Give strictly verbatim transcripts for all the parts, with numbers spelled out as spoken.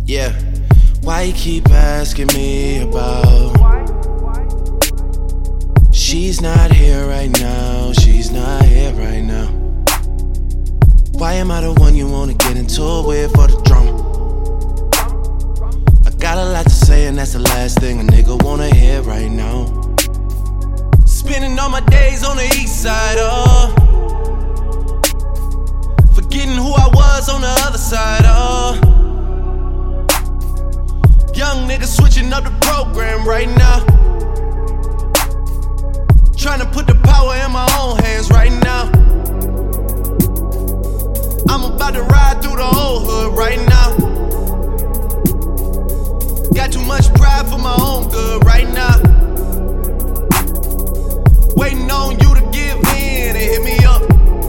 Yeah, why you keep asking me about? She's not here right now, she's not here right now. Why am I the one you wanna get into it with for the drama? I got a lot to say and that's the last thing a nigga wanna hear right now. Spending all my days on the east side, oh, forgetting who I was on the other side, oh. Young nigga switching up the program right now, trying to put the power in my own hands right now. I'm about to ride through the whole hood right now. Got too much pride for my own good right now. Waiting on you to give in and hit me up,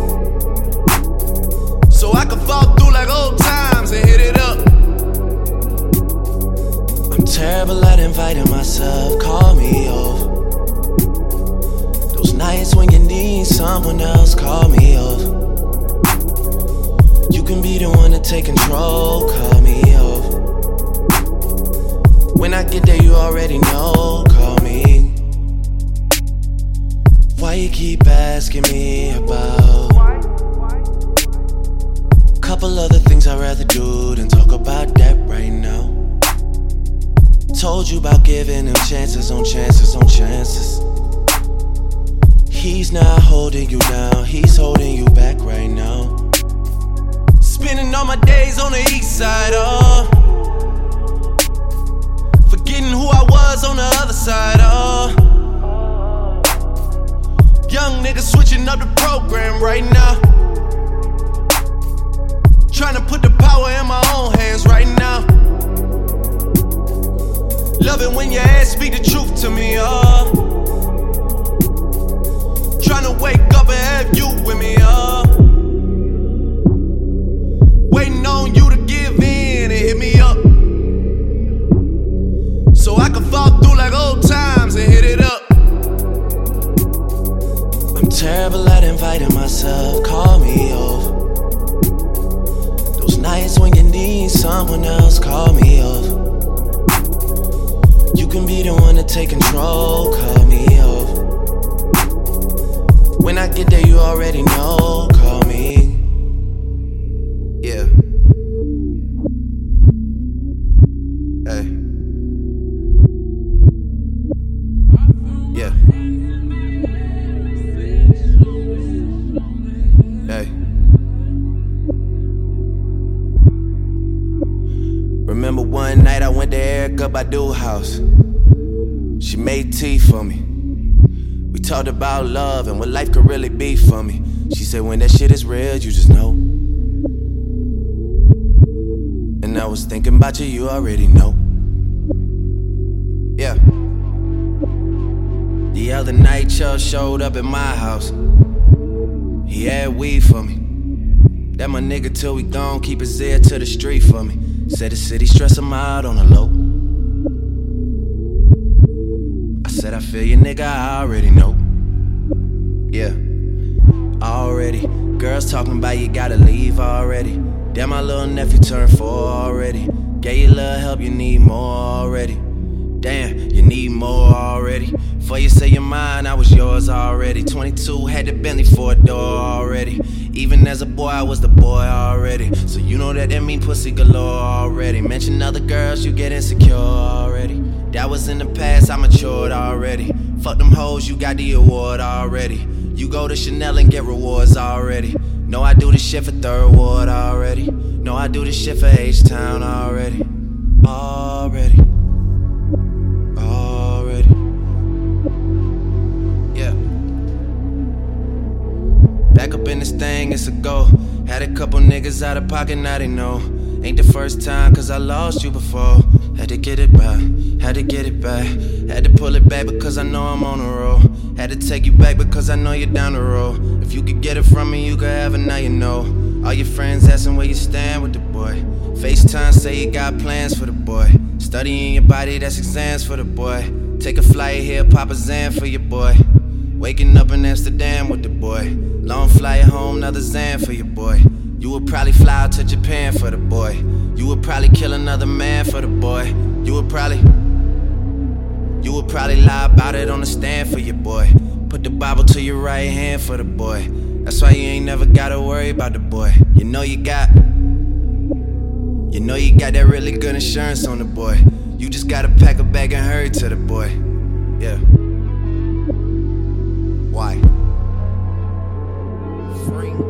so I can fall through like old times and hit it up. I'm terrible at inviting myself, call me off. Those nights when you need someone else, call me off. You can be the one to take control, call me off. When I get there you already know, call me. Why you keep asking me about? Couple other things I'd rather do than talk about that right now. Told you about giving him chances on chances on chances. He's not holding you down, he's holding you back right now. Spending all my days on the east side, oh, forgetting who I was on the other side, oh. Young nigga switching up the program right now, trying to put the power in my own hands right now. Love it when your ass speak the truth to me, oh. Trying to wake up and have you with me, oh. Waiting on you to give in and hit me up, so I can fall through like old times and hit it up. I'm terrible at inviting myself, call me off. Those nights when you need someone else, call me off. You can be the one to take control, call me off. When I get there you already know, call me. Yeah. Hey. Yeah. Hey. Remember one night I went to Erykah Badu's house. She made tea for me. We talked about love and what life could really be for me. She said when that shit is real, you just know. And I was thinking about you, you already know. Yeah. The other night, Chubb showed up at my house. He had weed for me. That my nigga till we gone, keep his ear to the street for me. Said the city stress him out on the low. I said I feel you, nigga, I already know. Yeah, already. Girls talking about you gotta leave already. Damn, my little nephew turned four already. Gave you a little help, you need more already. Damn, you need more already. Before you say you're mine, I was yours already. twenty-two, had the Bentley for a door already. Even as a boy, I was the boy already. So you know that that mean pussy galore already. Mention other girls, you get insecure already. That was in the past, I matured already. Fuck them hoes, you got the award already. You go to Chanel and get rewards already. No, I do this shit for Third Ward already. No, I do this shit for H-Town already. Already. Already. Yeah. Back up in this thing, it's a go. Had a couple niggas out of pocket, now they know. Ain't the first time, cause I lost you before. Had to get it back, had to get it back. Had to pull it back because I know I'm on the road. Had to take you back because I know you're down the road. If you could get it from me, you could have it, now you know. All your friends asking where you stand with the boy. FaceTime say you got plans for the boy. Studying your body, that's exams for the boy. Take a flight here, pop a Zan for your boy. Waking up in Amsterdam with the boy. Long flight home, another Zan for your boy. You would probably fly out to Japan for the boy. You would probably kill another man for the boy. You would probably You would probably lie about it on the stand for your boy. Put the Bible to your right hand for the boy. That's why you ain't never gotta worry about the boy. You know you got You know you got that really good insurance on the boy. You just gotta pack a bag and hurry to the boy. Yeah. Why? Free.